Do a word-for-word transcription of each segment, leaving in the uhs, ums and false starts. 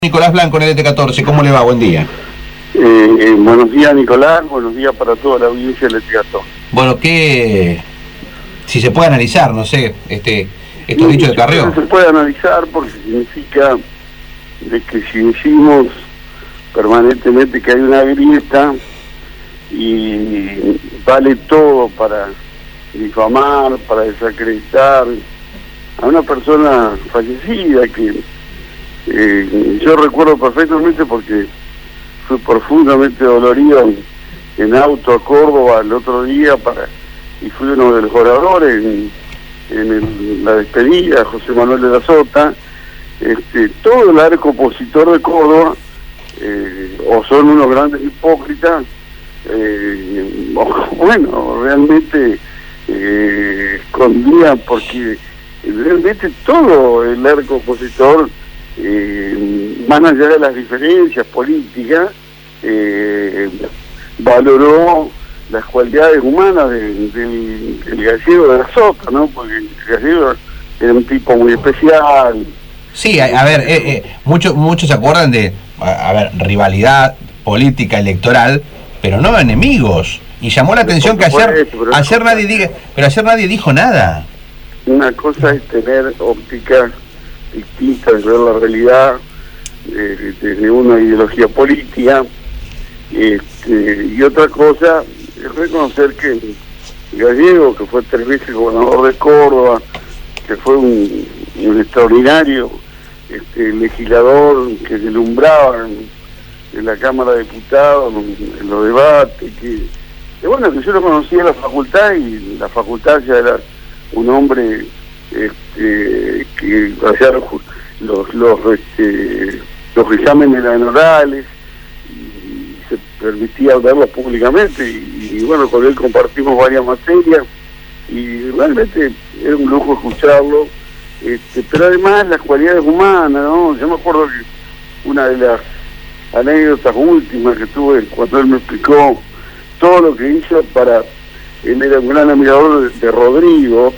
Nicolás Blanco en el E T catorce, ¿cómo le va? Buen día. Eh, eh, buenos días, Nicolás, buenos días para toda la audiencia del E T catorce. Bueno, ¿qué, si se puede analizar, no sé, este, estos sí, dichos de Carrió? No se puede analizar porque significa de que si decimos permanentemente que hay una grieta y vale todo para difamar, para desacreditar a una persona fallecida que Eh, yo recuerdo perfectamente porque fui profundamente dolorido en, en auto a Córdoba el otro día para y fui uno de los oradores en, en el, la despedida, José Manuel de la Sota. Este, todo el arco opositor de Córdoba eh, o son unos grandes hipócritas eh, o, bueno, realmente eh, escondían porque realmente todo el arco opositor Eh, más allá de las diferencias políticas, eh, valoró las cualidades humanas del de, de, de Gallego de la Sota, ¿no? Porque el Gallego era un tipo muy especial. Sí, a, a ver, eh, eh, muchos muchos se acuerdan de, a, a ver, rivalidad política electoral, pero no enemigos. Y llamó la atención que ayer, ayer nadie diga, pero ayer nadie dijo nada. Una cosa es tener óptica distinta de ver la realidad eh, desde una ideología política, este, y otra cosa es reconocer que Gallego, que fue tres veces gobernador de Córdoba, que fue un, un extraordinario este, legislador que deslumbraba en, en la Cámara de Diputados, en, en los debates, que, que bueno, que yo lo conocía en la facultad y la facultad ya era un hombre Este, que hacía los los, los, este, los exámenes orales y se permitía verlos públicamente y, y bueno, con él compartimos varias materias y realmente era un lujo escucharlo, este, pero además las cualidades humanas, ¿no? Yo me acuerdo que una de las anécdotas últimas que tuve cuando él me explicó todo lo que hizo para, él era un gran admirador de, de Rodrigo,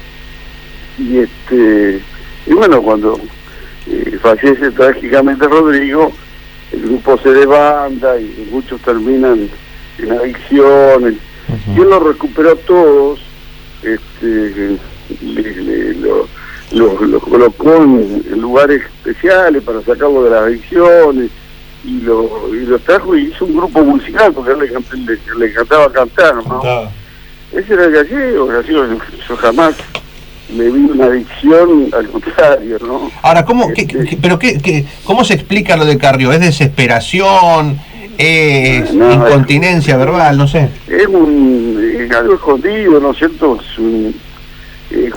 y este y bueno, cuando eh, fallece trágicamente Rodrigo, el grupo se desbanda y muchos terminan en adicciones. Uh-huh. Y él los recuperó a todos, este, le, le, lo, lo, lo colocó en, en lugares especiales para sacarlo de las adicciones y lo, y lo trajo y hizo un grupo musical porque a él le, le, le encantaba cantar, ¿no? Uh-huh. Ese era el Gallego, Gallego, yo jamás le vi una adicción, al contrario, ¿no? Ahora, ¿cómo, este, qué, qué, pero qué, qué, ¿cómo se explica lo de Carrió? ¿Es desesperación? ¿Es no, incontinencia es, verbal? No sé. Es, un, es algo escondido, ¿no es cierto? Es un, es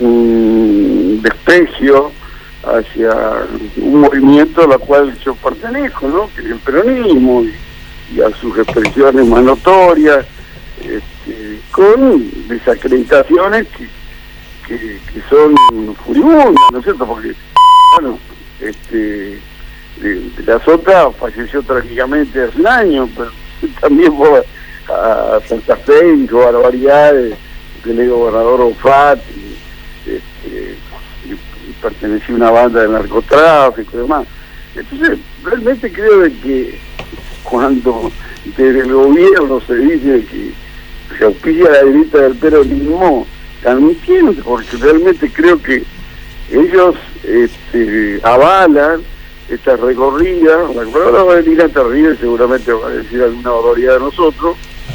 un desprecio hacia un movimiento al cual yo pertenezco, ¿no? Que es el peronismo, y, y a sus expresiones más notorias, este, con desacreditaciones que Que, que son furibundas, ¿no es cierto? Porque, bueno, este, de, de la Sota falleció trágicamente hace un año, pero también fue a, a Santa Fe, hizo barbaridades, el ex gobernador Ofat, y, este, y, y pertenecía a una banda de narcotráfico y demás. Entonces, realmente creo de que cuando desde el gobierno se dice que se auspicia la derecha del peronismo, admitiendo, porque realmente creo que ellos este, avalan esta recorrida. Ahora va a venir a Terrible, seguramente va a decir alguna barbaridad de nosotros,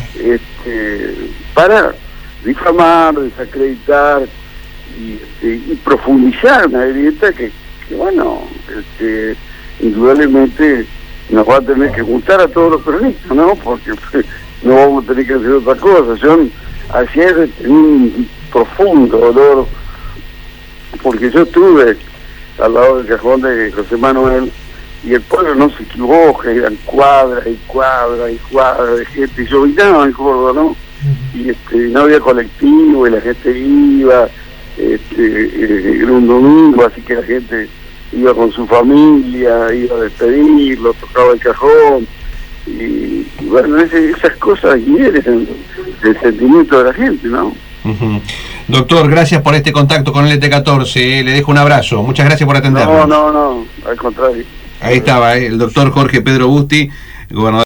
este, para difamar, desacreditar y, este, y profundizar una grieta que, que bueno, este, indudablemente nos va a tener que gustar a todos los peronistas, ¿no? Porque no vamos a tener que hacer otra cosa. Yo ayer tenía un profundo dolor porque yo estuve al lado del cajón de José Manuel y el pueblo no se equivoca, eran cuadras y cuadras y cuadras de gente, y yo llovizaba en Córdoba, ¿no? Y este, no había colectivo y la gente iba, este, eh, era un domingo, así que la gente iba con su familia, iba a despedirlo, tocaba el cajón y, y bueno, ese, esas cosas hieren el sentimiento de la gente, ¿no? Uh-huh. Doctor, gracias por este contacto con el E T catorce, eh. Le dejo un abrazo, muchas gracias por atendernos. No, no, no, al contrario. Ahí estaba, ¿eh? El doctor Jorge Pedro Busti, gobernador.